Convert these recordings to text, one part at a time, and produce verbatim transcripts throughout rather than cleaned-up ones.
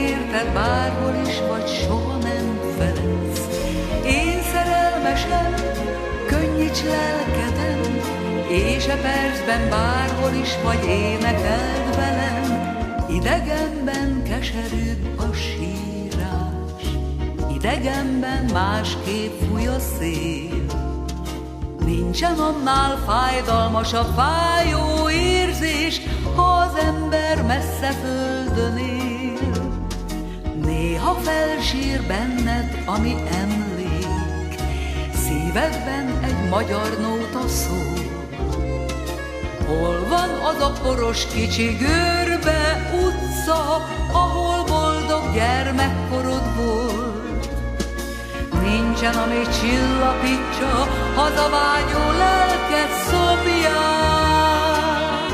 érted, bárhol is vagy, soha nem feledsz. Én szerelmesem, könnyíts lelkedem, és e percben bárhol is vagy, énekeld velem. Idegenben keserűbb a sírás, idegenben másképp fúj a szél. Nincsen annál fájdalmasabb, fájó érzés, ha az ember messze földön él. Néha felsír benned, ami emlék, szívedben egy magyar nóta szól. Hol van az a poros kicsi görbe utca, ahol boldog gyermekkorod volt? Nincsen, ami csillapítsa hazavágyó lelked szobját.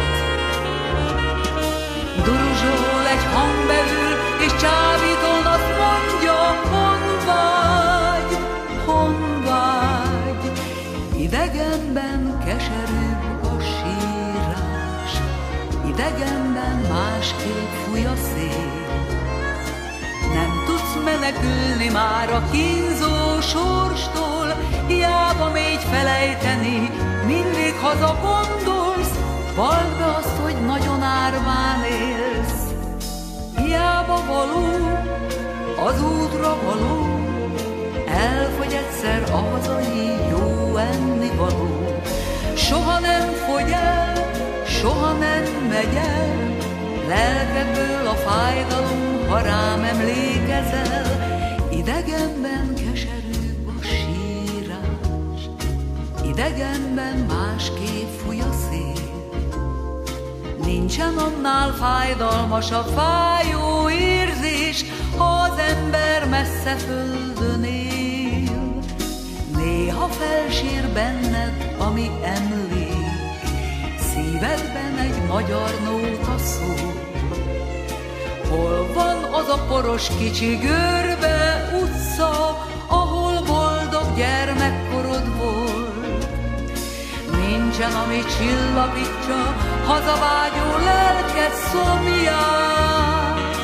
Duruzsol egy hang belül, és csábítón azt mondja, hon vagy, hon vagy. Idegenben keserűbb a sírás, idegenben másképp fúj a szél. Nem tudsz menekülni már a kínzó sorstól, hiába mégy felejteni, mindig haza gondolsz. Valld be azt, hogy nagyon árván élsz, hiába való, az útra való. Elfogy egyszer a hazai jó ennivaló. Soha nem fogy el, soha nem megy el, lelkedből a fájdalom, ha rám emlékezel. Idegenben keserűbb a sírás, idegenben másképp fúj a szél. Nincsen annál fájdalmasabb, fájó érzés, ha az ember messze földön él. Néha felsír benned, ami emlék, szívedben egy magyar nóta szól. Hol van az a poros kicsi görbe utca, ahol boldog gyermekkorod volt? Nincsen, ami csillapítsa hazavágyó lelked szomját.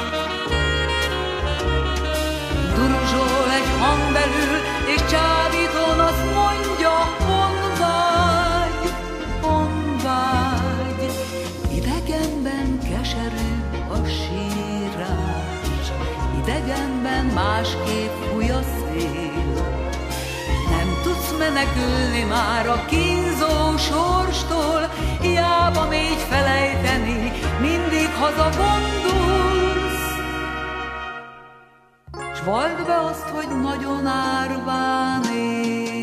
Duruzsol egy hang belül, és csábítón azt mondja, hon vagy, hon vagy. Idegenben keserűbb a sírás, idegenben másképp fúj a szél. Nem tudsz menekülni már a kínzó sorstól, hiába mégy felejteni, mindig haza gondolsz. S valld be azt, hogy nagyon árván él.